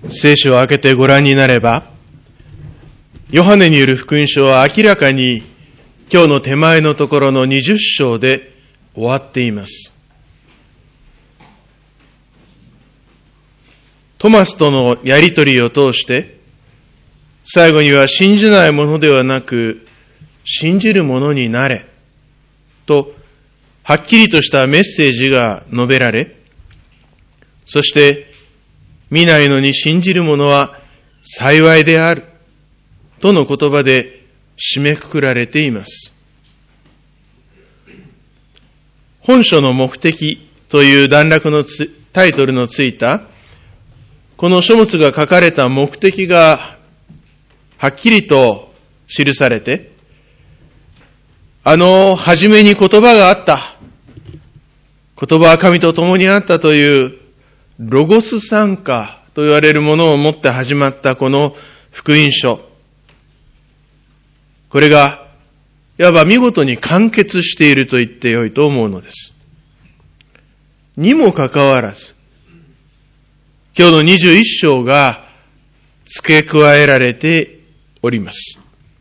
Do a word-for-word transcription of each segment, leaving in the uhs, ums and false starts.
聖書を開けてご覧になれば、ヨハネによる福音書は明らかに今日の手前のところのにじゅっ章で終わっています。トマスとのやりとりを通して、最後には信じないものではなく、信じるものになれ、と、はっきりとしたメッセージが述べられ、そして、見ないのに信じる者は幸いである、との言葉で締めくくられています。本書の目的という段落のつタイトルのついた、この書物が書かれた目的がはっきりと記されて、あの初めに言葉があった、言葉は神と共にあったというロゴス賛歌と言われるものをもって始まったこの福音書。これがいわば見事に完結していると言ってよいと思うのです。にもかかわらず、今日のにじゅういっ章が付け加えられております。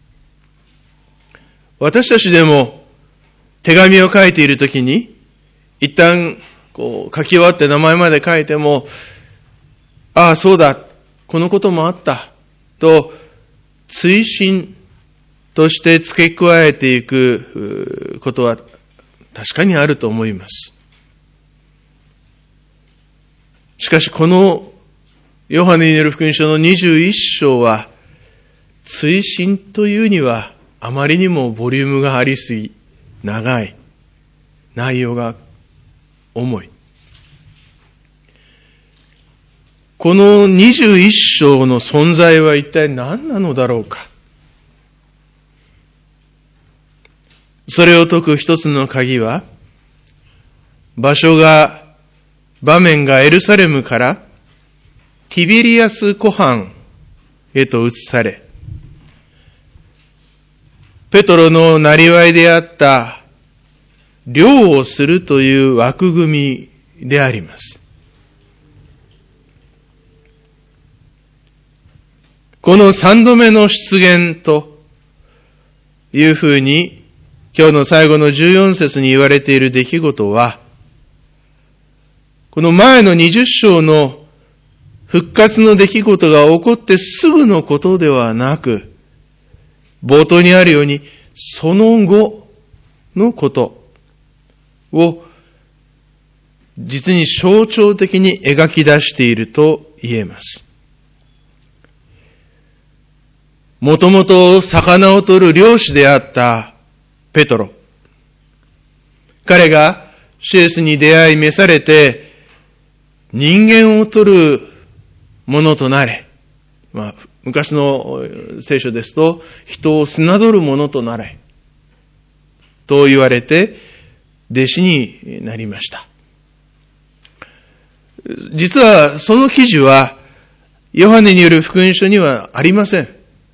私たちでも手紙を書いているときに、一旦こう書き終わって名前まで書いても、ああそうだ、このこともあった、と追伸として付け加えていくことは確かにあると思います。しかしこのヨハネによる福音書のにじゅういっ章は、追伸というにはあまりにもボリュームがありすぎ、長い、内容が重い。このにじゅういっ章の存在は一体何なのだろうか。それを解く一つの鍵は、場所が、場面がエルサレムからティベリアス湖畔へと移され、ペトロのなりわいであった漁をするという枠組みであります。この三度目の出現というふうに今日の最後のじゅうよん節に言われている出来事は、この前のにじゅっ章の復活の出来事が起こってすぐのことではなく、冒頭にあるようにその後のことを実に象徴的に描き出していると言えます。もともと魚を取る漁師であったペトロ。彼がシエスに出会い召されて、人間を取るものとなれ。まあ、昔の聖書ですと、人を砂取るものとなれ。と言われて、弟子になりました。実はその記事は、ヨハネによる福音書にはありません。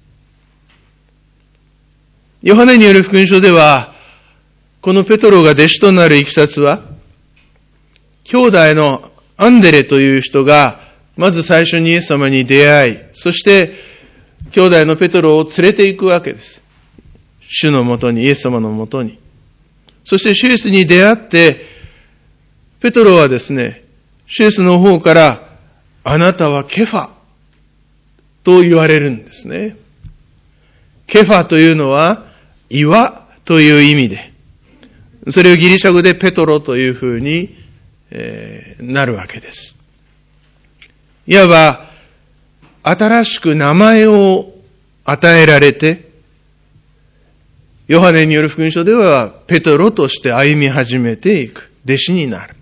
ヨハネによる福音書では、このペトロが弟子となるいきさつは、兄弟のアンデレという人が、まず最初にイエス様に出会い、そして、兄弟のペトロを連れて行くわけです。主のもとに、イエス様のもとに。そしてシュエスに出会って、ペトロはですね、シュエスの方から、あなたはケファと言われるんですね。ケファというのは、岩という意味で、それをギリシャ語でペトロというふうに、えー、なるわけです。いわば、新しく名前を与えられて、ヨハネによる福音書では、ペトロとして歩み始めていく。弟子になる。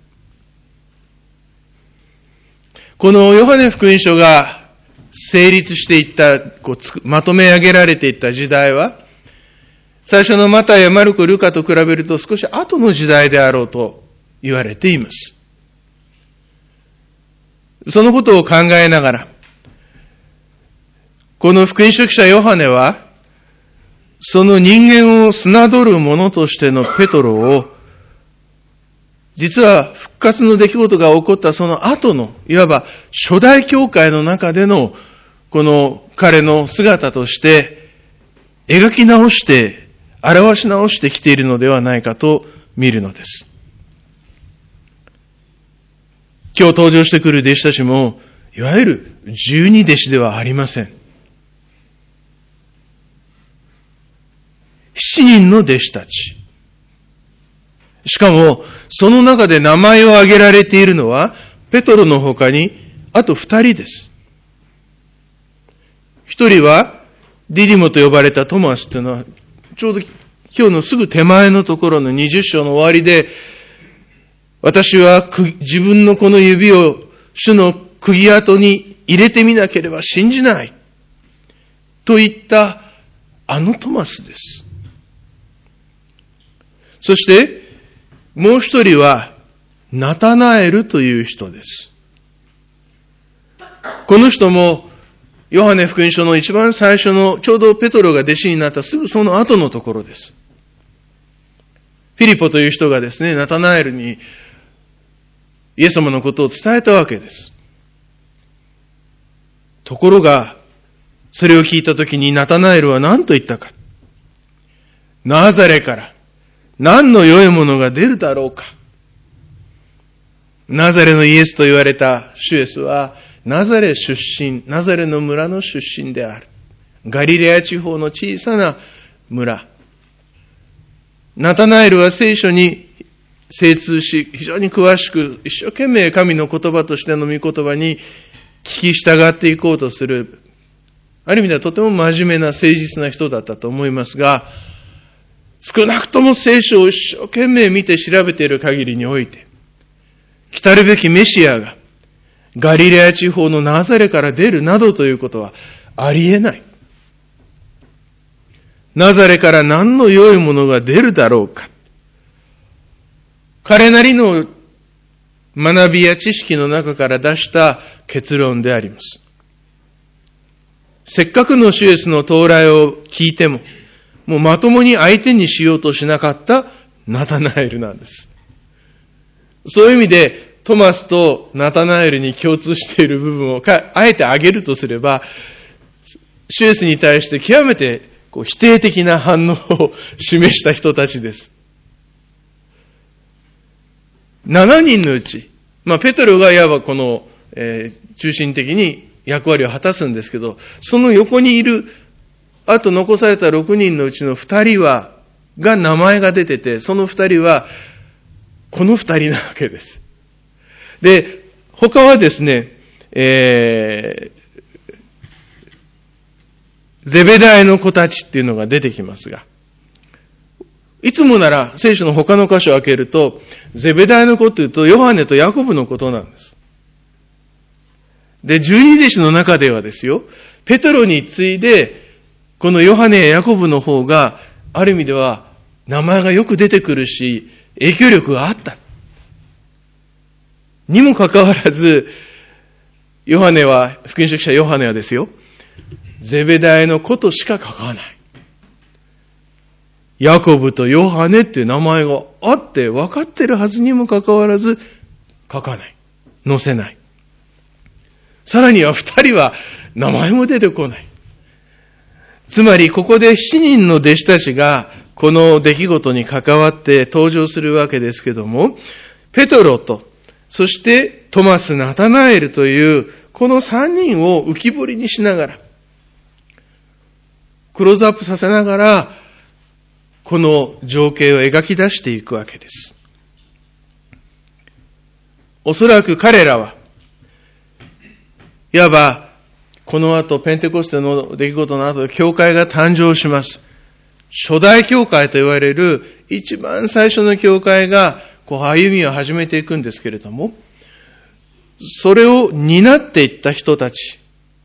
このヨハネ福音書が成立していった、こうつまとめ上げられていった時代は、最初のマタイやマルコ、ルカと比べると少し後の時代であろうと言われています。そのことを考えながら、この福音書記者ヨハネは、その人間を砂取る者としてのペトロを実は復活の出来事が起こったその後の、いわば初代教会の中での、この彼の姿として、描き直して、表し直してきているのではないかと見るのです。今日登場してくる弟子たちも、いわゆる十二弟子ではありません。七人の弟子たち。しかも、その中で名前を挙げられているのは、ペトロの他に、あと二人です。一人は、ディディモと呼ばれたトマスというのは、ちょうど今日のすぐ手前のところのにじゅっ章の終わりで、私は自分のこの指を主の釘跡に入れてみなければ信じない。と言ったあのトマスです。そして、もう一人は、ナタナエルという人です。この人も、ヨハネ福音書の一番最初の、ちょうどペトロが弟子になったすぐその後のところです。フィリポという人がですね、ナタナエルにイエス様のことを伝えたわけです。ところが、それを聞いたときにナタナエルは何と言ったか。ナザレから何の良いものが出るだろうか。ナザレのイエスと言われた主イエスは、ナザレ出身、ナザレの村の出身である。ガリレア地方の小さな村。ナタナエルは聖書に精通し、非常に詳しく、一生懸命神の言葉としての御言葉に聞き従っていこうとする、ある意味ではとても真面目な誠実な人だったと思いますが、少なくとも聖書を一生懸命見て調べている限りにおいて、来たるべきメシアがガリレア地方のナザレから出るなどということはありえない。ナザレから何の良いものが出るだろうか。彼なりの学びや知識の中から出した結論であります。せっかくの主イエスの到来を聞いても、もうまともに相手にしようとしなかったナタナエルなんです。そういう意味で、トマスとナタナエルに共通している部分をあえて挙げるとすれば、主イエスに対して極めてこう否定的な反応を示した人たちです。ななにんのうち、まあ、ペトロがいわばこの、えー、中心的に役割を果たすんですけど、その横にいる、あと残されたろくにんのうちのふたりは、が名前が出てて、そのふたりは、このふたりなわけです。で、他はですね、えー、ゼベダイの子たちっていうのが出てきますが、いつもなら聖書の他の箇所を開けると、ゼベダイの子っていうとヨハネとヤコブのことなんです。で、十二弟子の中ではですよ、ペトロに次いで、このヨハネやヤコブの方が、ある意味では名前がよく出てくるし、影響力があった。にもかかわらず、ヨハネは、福音書記者ヨハネはですよ、ゼベダイの子としか書かない。ヤコブとヨハネっていう名前があって分かってるはずにもかかわらず書かない。載せない。さらには二人は名前も出てこない。つまりここで七人の弟子たちがこの出来事に関わって登場するわけですけども、ペトロと、そしてトマス・ナタナエルというこの三人を浮き彫りにしながら、クローズアップさせながら、この情景を描き出していくわけです。おそらく彼らは、いわば、この後、ペンテコステの出来事の後、教会が誕生します。初代教会と言われる、一番最初の教会が、こう、歩みを始めていくんですけれども、それを担っていった人たち、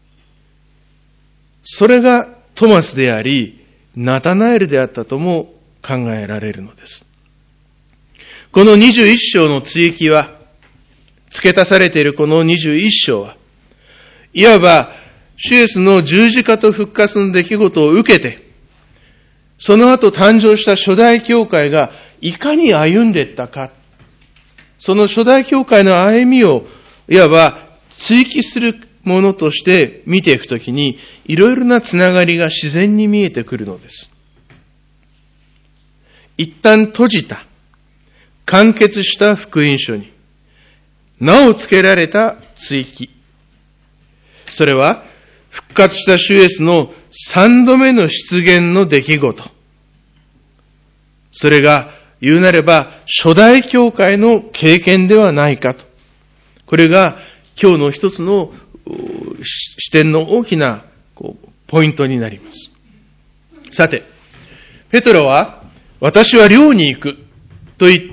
それがトマスであり、ナタナエルであったとも考えられるのです。このにじゅういっ章の追記は、付け足されているこのにじゅういっ章は、いわば、主イエスの十字架と復活の出来事を受けて、その後誕生した初代教会がいかに歩んでいったか、 その初代教会の歩みを、いわば追記するものとして見ていくときに、いろいろなつながりが自然に見えてくるのです。一旦閉じた、完結した福音書に、名を付けられた追記。それは、復活した主イエスの三度目の出現の出来事。それが、言うなれば、初代教会の経験ではないかと。これが、今日の一つの視点の大きなこうポイントになります。さて、ペトロは、私は漁に行くと言って、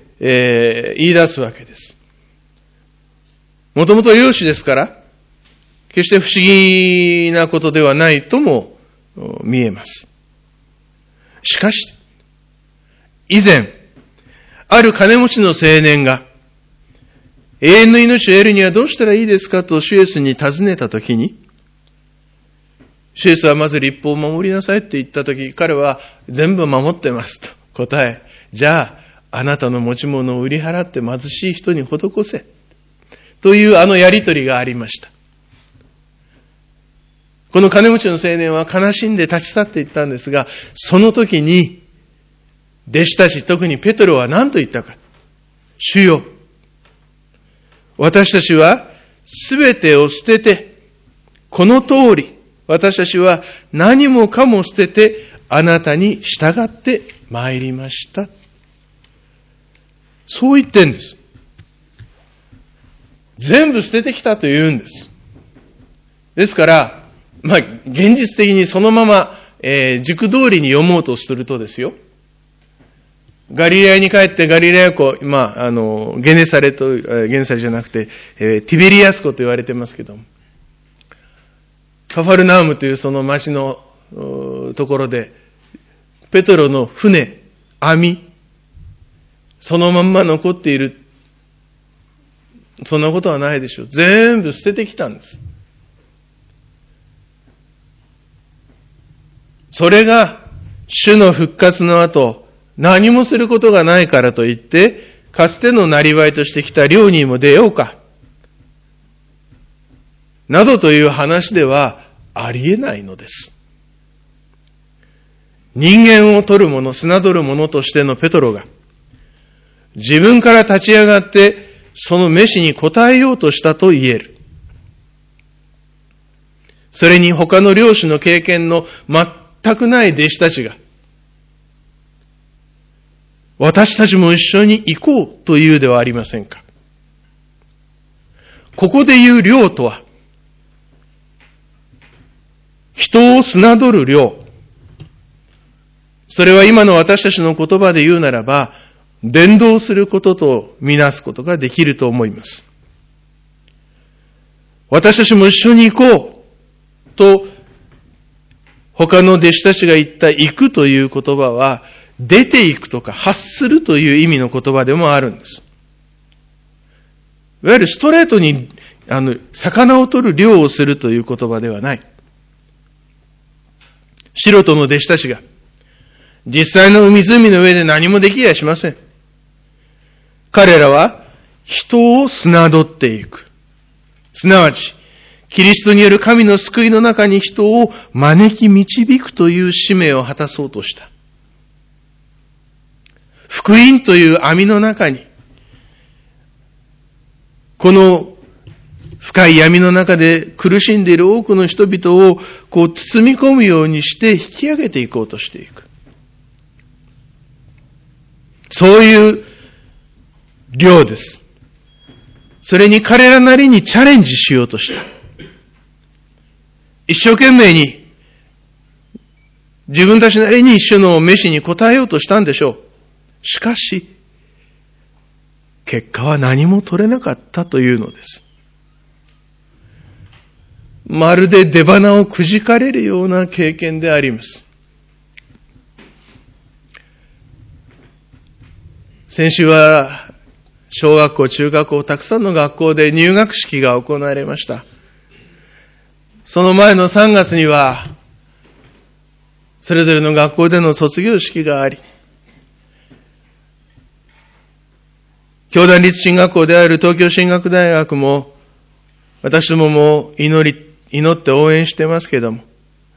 えー、言い出すわけです。もともと漁師ですから、決して不思議なことではないとも見えます。しかし、以前、ある金持ちの青年が、永遠の命を得るにはどうしたらいいですかと主イエスに尋ねたときに、主イエスはまず律法を守りなさいって言ったとき、彼は全部守ってますと答え、じゃあ、あなたの持ち物を売り払って貧しい人に施せ。というあのやりとりがありました。この金持ちの青年は悲しんで立ち去っていったんですが、その時に、弟子たち、特にペトロは何と言ったか。主よ、私たちはすべてを捨てて、この通り、私たちは何もかも捨てて、あなたに従って参りました。そう言ってんです。全部捨ててきたと言うんです。ですから、まあ、現実的にそのまま、えー、軸通りに読もうとするとですよ。ガリレアに帰ってガリレア湖、まあ、あの、ゲネサレと、ゲネサレじゃなくて、えー、ティベリアス湖と言われてますけども、カファルナウムというその町のところで、ペトロの船、網、そのまんま残っている。そんなことはないでしょう。全部捨ててきたんです。それが、主の復活の後、何もすることがないからといって、かつての生業としてきた漁にも出ようか。などという話ではありえないのです。人間を取る者、砂取る者としてのペトロが、自分から立ち上がって、その召しに応えようとしたと言える。それに他の漁師の経験の全くない弟子たちが、私たちも一緒に行こうというではありませんか。ここで言う漁とは、人を砂取る漁。それは今の私たちの言葉で言うならば、伝道することとみなすことができると思います。私たちも一緒に行こうと、他の弟子たちが言った行くという言葉は、出て行くとか発するという意味の言葉でもあるんです。いわゆるストレートに、あの、魚を取る漁をするという言葉ではない。素人の弟子たちが、実際の湖の上で何もできやしません。彼らは、人を砂取っていく。すなわち、キリストによる神の救いの中に人を招き導くという使命を果たそうとした。福音という網の中に、この深い闇の中で苦しんでいる多くの人々をこう包み込むようにして引き上げていこうとしていく。そういう漁です。それに彼らなりにチャレンジしようとした。一生懸命に自分たちなりに主の召しに応えようとしたんでしょう。しかし、結果は何も取れなかったというのです。まるで出花をくじかれるような経験であります。先週は小学校、中学校、たくさんの学校で入学式が行われました。その前のさんがつには、それぞれの学校での卒業式があり、 教団立進学校である東京進学大学も、私どもも祈り、祈って応援してますけども、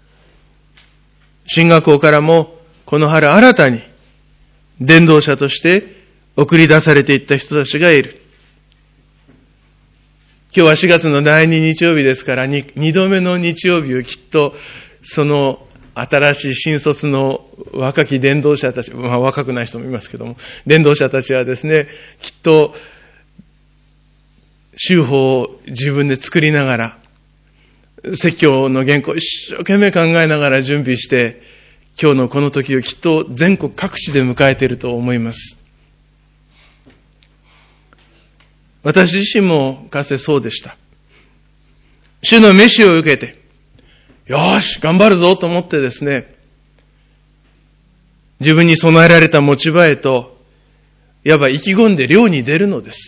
進学校からもこの春新たに伝道者として送り出されていった人たちがいる。今日はしがつのだいに日曜日ですから、にどめの日曜日をきっとその新しい新卒の若き伝道者たち、まあ若くない人もいますけども、伝道者たちはですね、きっと修法を自分で作りながら、説教の原稿を一生懸命考えながら準備して、今日のこの時をきっと全国各地で迎えていると思います。私自身もかつてそうでした。主の召しを受けて、よーし、頑張るぞと思ってですね、自分に備えられた持ち場へと、いわば意気込んで漁に出るのです。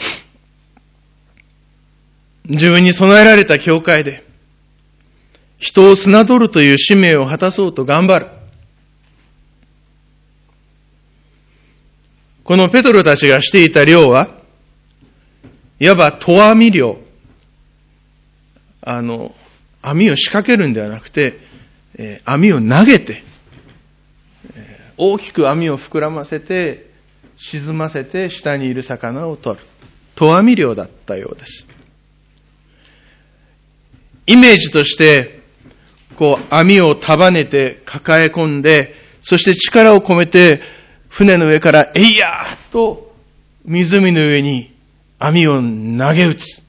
自分に備えられた教会で、人を侮るという使命を果たそうと頑張る。このペトロたちがしていた漁は、いわば投網漁。あの、網を仕掛けるんではなくて、えー、網を投げて、えー、大きく網を膨らませて、沈ませて下にいる魚を取る。投網漁だったようです。イメージとして、こう網を束ねて抱え込んで、そして力を込めて船の上からえいやーと湖の上に網を投げ打つ。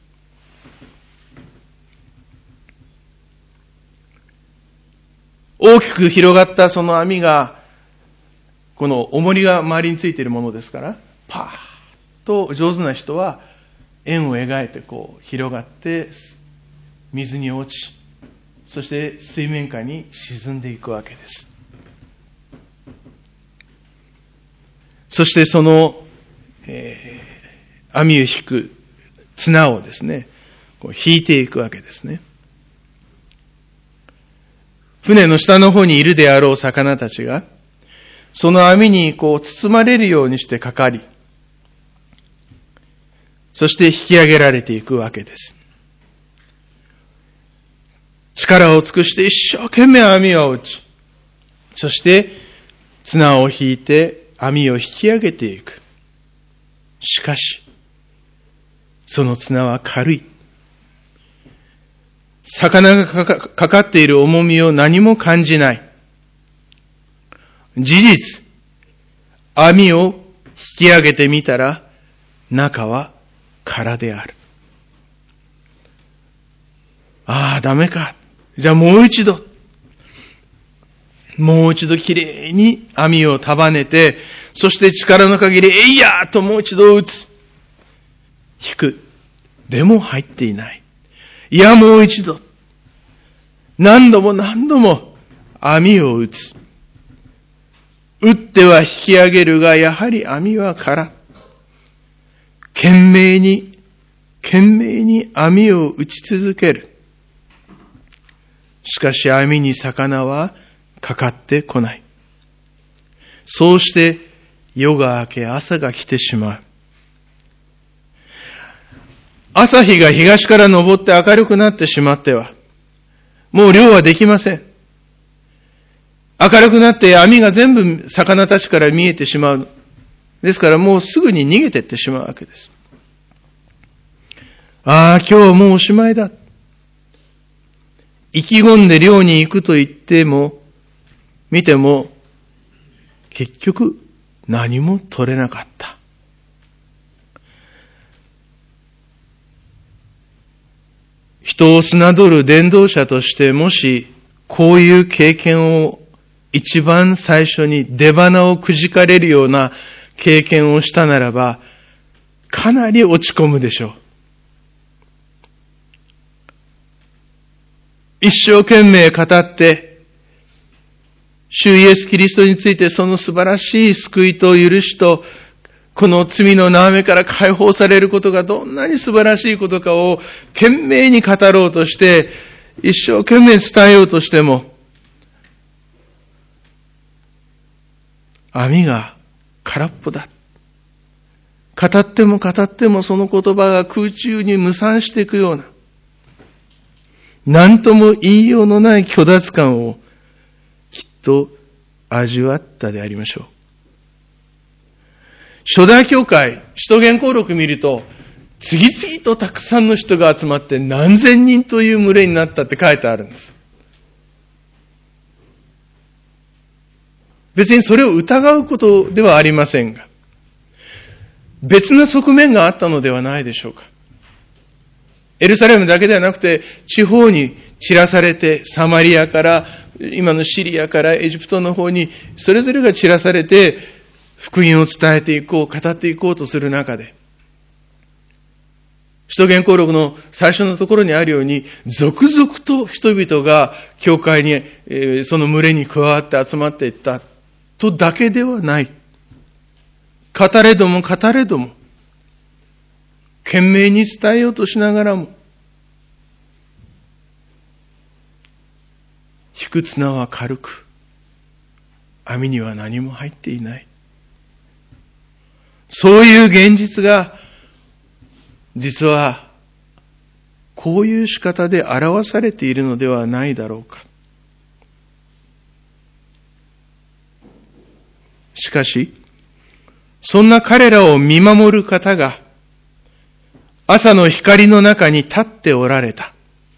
大きく広がったその網が、この重りが周りについているものですから、パーッと上手な人は円を描いてこう広がって水に落ち、そして水面下に沈んでいくわけです。そしてその、えー、網を引く綱をですね、こう引いていくわけですね。船の下の方にいるであろう魚たちが、その網にこう包まれるようにしてかかり、そして引き上げられていくわけです。力を尽くして一生懸命網を打ち、そして綱を引いて網を引き上げていく。しかし、その綱は軽い。魚がかかっている重みを何も感じない。事実、網を引き上げてみたら、中は空である。ああ、ダメか。じゃあもう一度。もう一度きれいに網を束ねて、そして力の限り、えいやーともう一度打つ。引く。でも入っていない。いや、もう一度。何度も何度も網を打つ。打っては引き上げるが、やはり網は空。懸命に、懸命に網を打ち続ける。しかし網に魚はかかってこない。そうして夜が明け朝が来てしまう。朝日が東から昇って明るくなってしまっては、もう漁はできません。明るくなって網が全部魚たちから見えてしまう。ですからもうすぐに逃げていってしまうわけです。ああ、今日はもうおしまいだ。意気込んで漁に行くと言っても、見ても、結局何も取れなかった。人を侮る伝道者として、もしこういう経験を一番最初に出鼻をくじかれるような経験をしたならば、かなり落ち込むでしょう。一生懸命語って、主イエス・キリストについてその素晴らしい救いと許しと、この罪の縄目から解放されることがどんなに素晴らしいことかを懸命に語ろうとして、一生懸命伝えようとしても、網が空っぽだ。 語っても語ってもその言葉が空中に無散していくような、何とも言いようのない虚脱感をきっと味わったでありましょう。初代教会、使徒言行録見ると、次々とたくさんの人が集まって何千人という群れになったって書いてあるんです。別にそれを疑うことではありませんが、別な側面があったのではないでしょうか。エルサレムだけではなくて、地方に散らされて、サマリアから、今のシリアからエジプトの方に、それぞれが散らされて、福音を伝えていこう、語っていこうとする中で、使徒言行録の最初のところにあるように、続々と人々が教会に、えー、その群れに加わって集まっていったとだけではない。語れども語れども、懸命に伝えようとしながらも、引く綱は軽く、網には何も入っていない。そういう現実が、実は、こういう仕方で表されているのではないだろうか。しかし、そんな彼らを見守る方が、朝の光の中に立っておられた。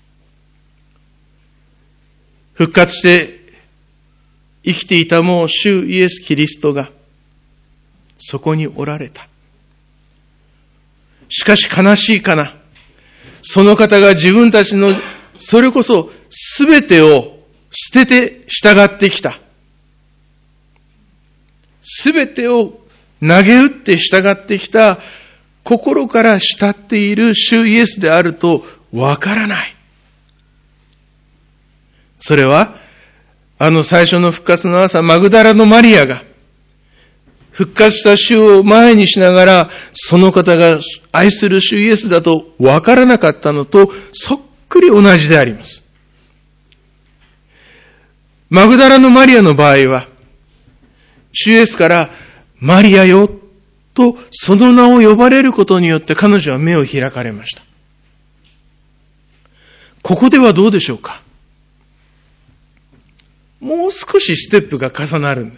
復活して生きていたもう主イエス・キリストが、そこにおられた。しかし悲しいかな。その方が自分たちの、それこそすべてを捨てて従ってきた。すべてを投げ打って従ってきた、心から慕っている主イエスであるとわからない。それは、あの最初の復活の朝、マグダラのマリアが、復活した主を前にしながら、その方が愛する主イエスだとわからなかったのと、そっくり同じであります。マグダラのマリアの場合は、主イエスから、マリアよ、とその名を呼ばれることによって彼女は目を開かれました。ここではどうでしょうか。もう少しステップが重なるんです。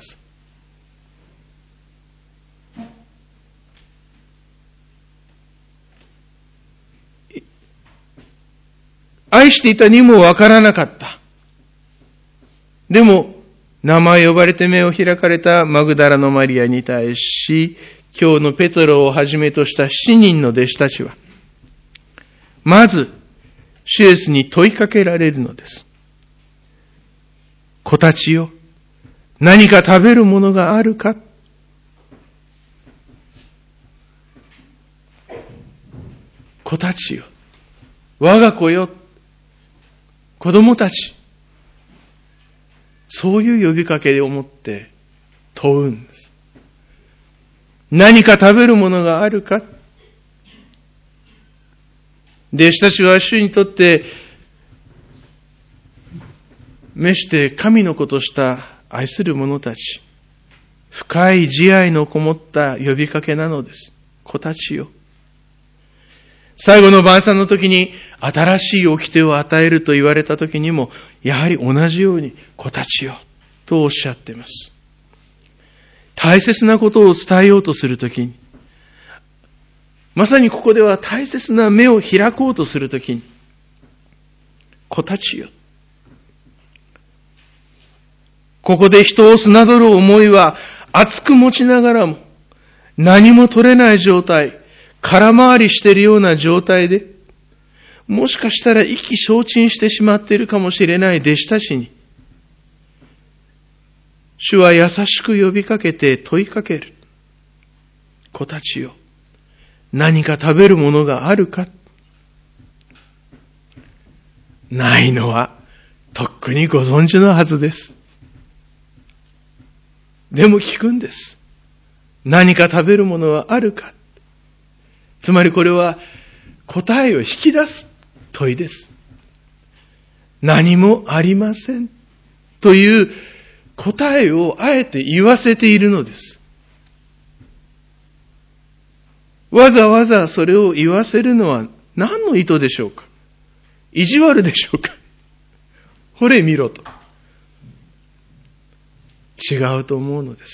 愛していたにもわからなかった。でも、名前呼ばれて目を開かれたマグダラのマリアに対し、今日のペトロをはじめとした七人の弟子たちは、まず、主イエスに問いかけられるのです。子たちよ、何か食べるものがあるか。子たちよ、我が子よ、子供たち。そういう呼びかけを持って問うんです。何か食べるものがあるか。弟子たちは主にとって召して神の子とした愛する者たち、深い慈愛のこもった呼びかけなのです。子たちよ。最後の晩餐の時に新しい掟を与えると言われた時にも、やはり同じように子たちよとおっしゃっています。大切なことを伝えようとするときに、まさにここでは大切な目を開こうとするときに、子たちよ。ここで人を砂どる思いは熱く持ちながらも、何も取れない状態、空回りしているような状態で、もしかしたら意気消沈してしまっているかもしれない弟子たちに、主は優しく呼びかけて問いかける。子たちよ、何か食べるものがあるか。ないのはとっくにご存知のはずです。でも聞くんです。何か食べるものはあるか。つまりこれは答えを引き出す問いです。何もありませんという答えをあえて言わせているのです。 わざわざそれを言わせるのは何の意図でしょうか。意地悪でしょうか。ほれ見ろと。違うと思うのです。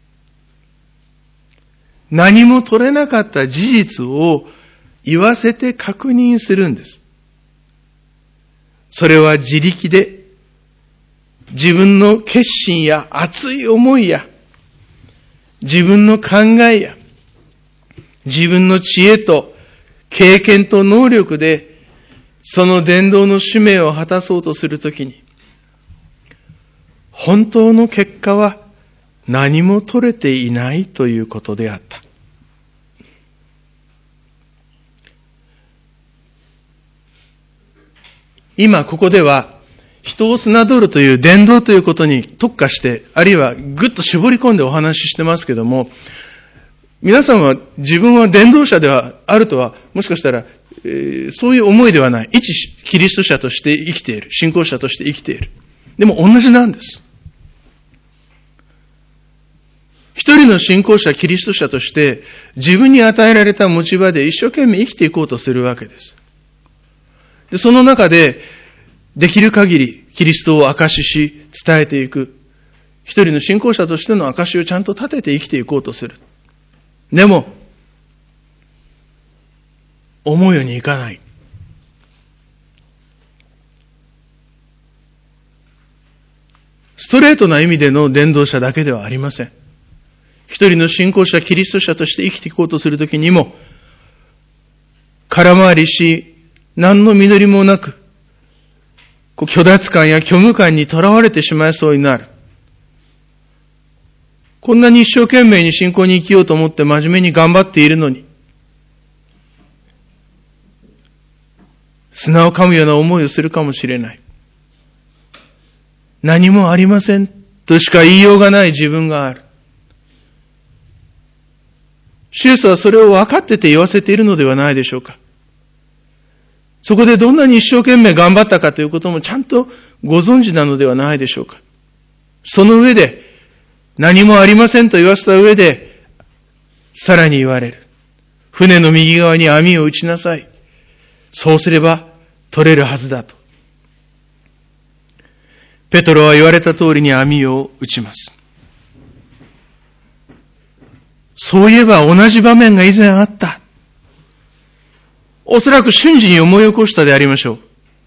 何も取れなかった事実を言わせて確認するんです。それは自力で自分の決心や熱い思いや自分の考えや自分の知恵と経験と能力でその伝道の使命を果たそうとするときに本当の結果は何も取れていないということであった。今ここでは人を侮るという伝道ということに特化して、あるいはぐっと絞り込んでお話ししてますけども、皆さんは自分は伝道者ではあるとは、もしかしたら、えー、そういう思いではない。一キリスト者として生きている。信仰者として生きている。でも同じなんです。一人の信仰者、キリスト者として自分に与えられた持ち場で一生懸命生きていこうとするわけです。で、その中でできる限りキリストを証しし伝えていく。一人の信仰者としての証しをちゃんと立てて生きていこうとする。でも、思うようにいかない。ストレートな意味での伝道者だけではありません。一人の信仰者、キリスト者として生きていこうとするときにも、空回りし、何の実りもなく、こう虚脱感や虚無感にとらわれてしまいそうになる。こんなに一生懸命に信仰に生きようと思って真面目に頑張っているのに、砂を噛むような思いをするかもしれない。何もありませんとしか言いようがない自分がある。主イエスはそれを分かってて言わせているのではないでしょうか。そこでどんなに一生懸命頑張ったかということもちゃんとご存知なのではないでしょうか。その上で、何もありませんと言わせた上で、さらに言われる。船の右側に網を打ちなさい。そうすれば取れるはずだと。ペトロは言われた通りに網を打ちます。そういえば同じ場面が以前あった。おそらく瞬時に思い起こしたでありましょう。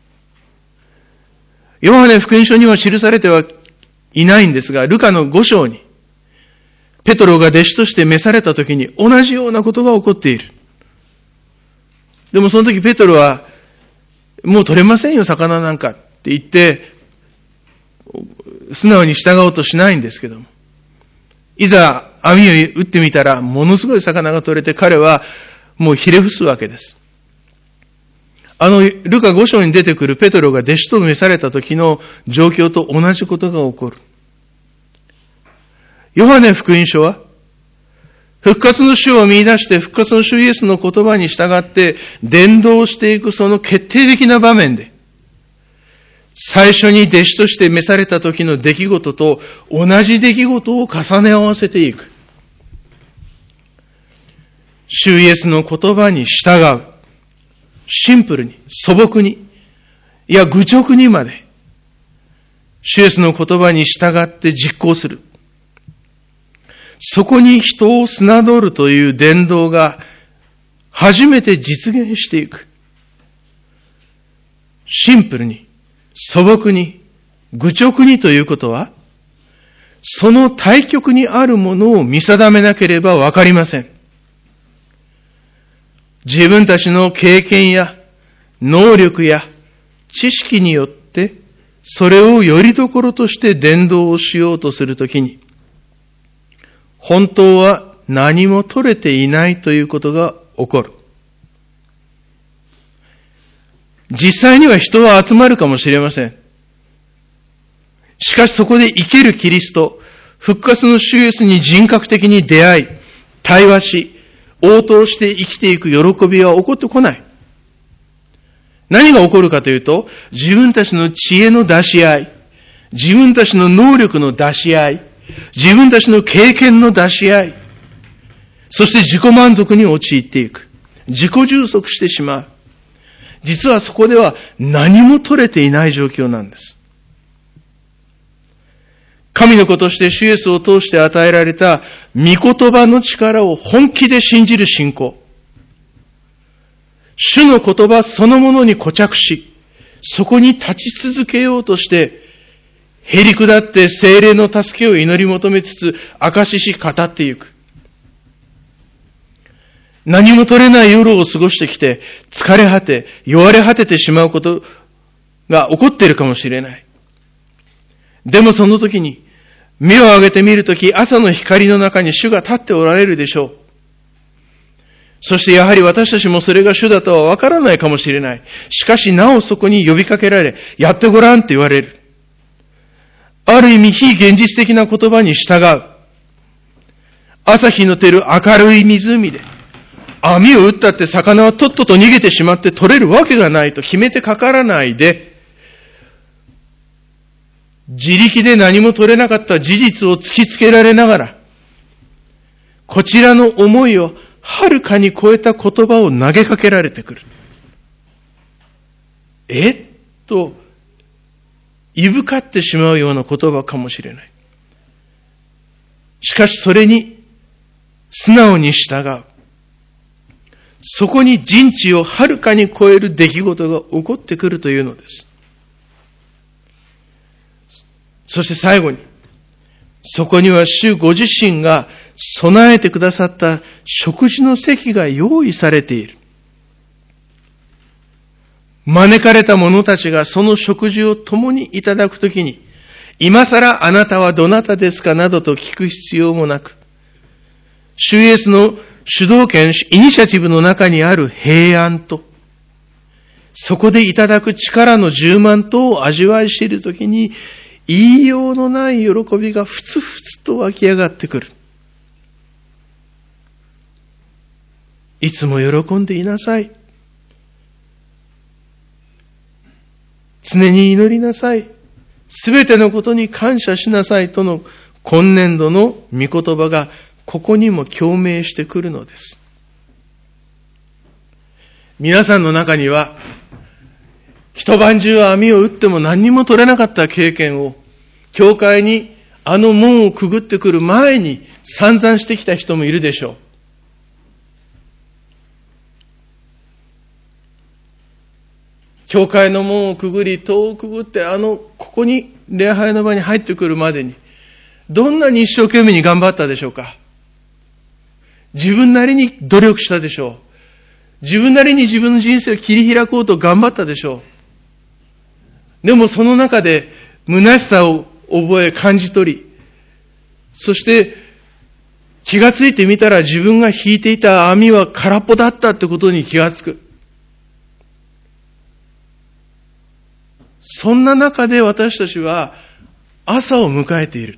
ヨハネ福音書には記されてはいないんですが、ルカのご章に、ペトロが弟子として召された時に同じようなことが起こっている。でもその時ペトロは、もう取れませんよ、魚なんかって言って、素直に従おうとしないんですけども。いざ網を打ってみたら、ものすごい魚が取れて、彼はもうひれ伏すわけです。あの、ルカご章に出てくるペトロが弟子と召された時の状況と同じことが起こる。ヨハネ福音書は、復活の主を見出して復活の主イエスの言葉に従って伝道していくその決定的な場面で、最初に弟子として召された時の出来事と同じ出来事を重ね合わせていく。主イエスの言葉に従う。シンプルに、素朴に、いや愚直にまで、主イエスの言葉に従って実行する。そこに人を侮るという伝道が初めて実現していく。シンプルに、素朴に、愚直にということは、その対極にあるものを見定めなければわかりません。自分たちの経験や能力や知識によってそれをよりどころとして伝道をしようとするときに、本当は何も取れていないということが起こる。実際には人は集まるかもしれません。しかしそこで生けるキリスト、復活の主イエスに人格的に出会い、対話し、応答して生きていく喜びは起こってこない。何が起こるかというと、自分たちの知恵の出し合い、自分たちの能力の出し合い、自分たちの経験の出し合い、 そして自己満足に陥っていく。自己充足してしまう。実はそこでは何も取れていない状況なんです。神の子として主イエスを通して与えられた御言葉の力を本気で信じる信仰。主の言葉そのものに固着し、そこに立ち続けようとして、へり下って聖霊の助けを祈り求めつつ、証しし語っていく。何も取れない夜を過ごしてきて、疲れ果て、弱れ果ててしまうことが起こっているかもしれない。でもその時に、目を上げてみるとき、朝の光の中に主が立っておられるでしょう。そしてやはり私たちもそれが主だとはわからないかもしれない。しかしなおそこに呼びかけられ、やってごらんって言われる。ある意味非現実的な言葉に従う。朝日の照る明るい湖で、網を打ったって魚はとっとと逃げてしまって取れるわけがないと決めてかからないで、自力で何も取れなかった事実を突きつけられながら、こちらの思いをはるかに超えた言葉を投げかけられてくる。えっと、いぶかってしまうような言葉かもしれない。しかしそれに素直に従う。そこに人知をはるかに超える出来事が起こってくるというのです。そして最後に、そこには主ご自身が備えてくださった食事の席が用意されている。招かれた者たちがその食事を共にいただくときに、今更あなたはどなたですかなどと聞く必要もなく、主イエスの主導権、イニシアチブの中にある平安と、そこでいただく力の充満とを味わい知るときに、言いようのない喜びがふつふつと湧き上がってくる。いつも喜んでいなさい。常に祈りなさい。すべてのことに感謝しなさいとの今年度の御言葉がここにも共鳴してくるのです。皆さんの中には一晩中網を打っても何にも取れなかった経験を教会にあの門をくぐってくる前に散々してきた人もいるでしょう。教会の門をくぐり、戸をくぐって、あの、ここに礼拝の場に入ってくるまでに、どんなに一生懸命に頑張ったでしょうか。自分なりに努力したでしょう。自分なりに自分の人生を切り開こうと頑張ったでしょう。でもその中で、虚しさを覚え感じ取り、そして気がついてみたら自分が引いていた網は空っぽだったってことに気がつく。そんな中で私たちは朝を迎えている。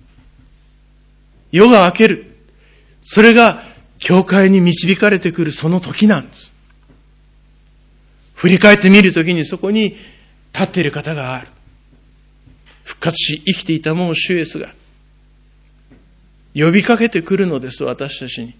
夜が明ける。それが教会に導かれてくるその時なんです。振り返ってみるときにそこに立っている方がある。復活し生きていたもう主イエスが呼びかけてくるのです、私たちに。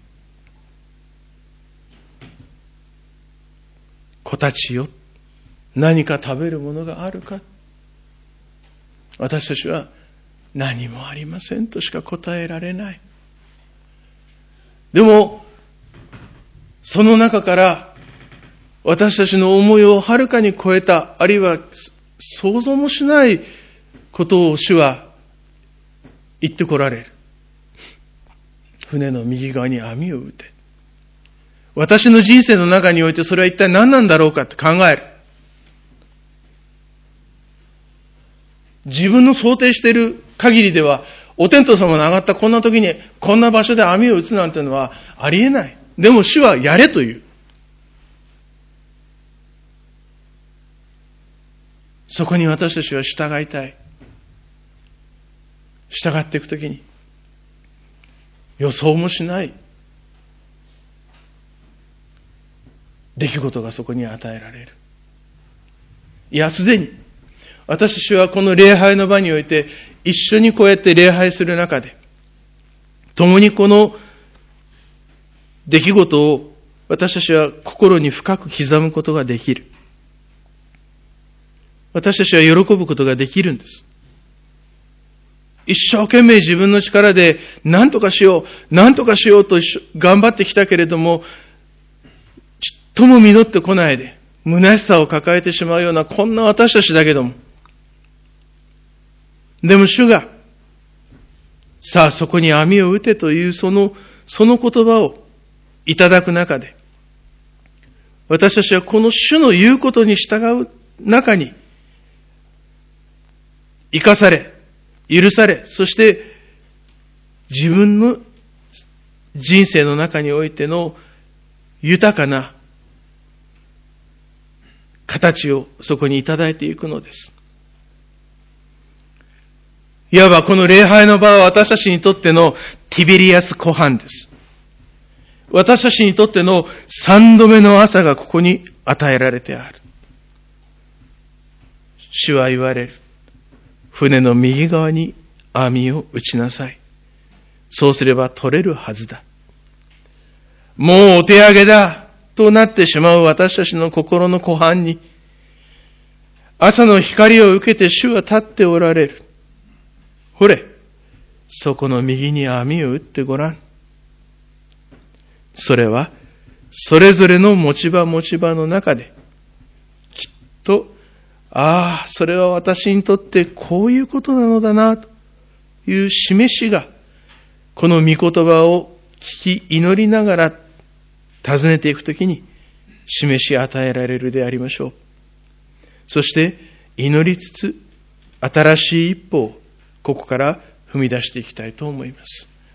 子たちよ、何か食べるものがあるか。私たちは何もありませんとしか答えられない。でもその中から私たちの思いをはるかに超えた、あるいは想像もしないことを主は言ってこられる。船の右側に網を打て。私の人生の中においてそれは一体何なんだろうかって考える。自分の想定している限りでは、お天道様の上がったこんな時にこんな場所で網を打つなんてのはありえない。でも主はやれという。そこに私たちは従いたい。従っていくときに予想もしない出来事がそこに与えられる。いや、すでに私たちはこの礼拝の場において一緒にこうやって礼拝する中で、共にこの出来事を私たちは心に深く刻むことができる。私たちは喜ぶことができるんです。一生懸命自分の力で何とかしよう、何とかしようと頑張ってきたけれども、ちっとも実ってこないで、虚しさを抱えてしまうようなこんな私たちだけども。でも主が、さあそこに網を打てというその、その言葉をいただく中で、私たちはこの主の言うことに従う中に、生かされ、許され、そして自分の人生の中においての豊かな形をそこにいただいていくのです。いわばこの礼拝の場は私たちにとってのティベリアス湖畔です。私たちにとっての三度目の朝がここに与えられてある。主は言われる。船の右側に網を打ちなさい。そうすれば取れるはずだ。もうお手上げだとなってしまう私たちの心の湖畔に、朝の光を受けて主は立っておられる。ほれ、そこの右に網を打ってごらん。それは、それぞれの持ち場持ち場の中で、きっと、ああ、それは私にとってこういうことなのだな、という示しが、この御言葉を聞き祈りながら尋ねていくときに、示し与えられるでありましょう。そして、祈りつつ、新しい一歩を、ここから踏み出していきたいと思います。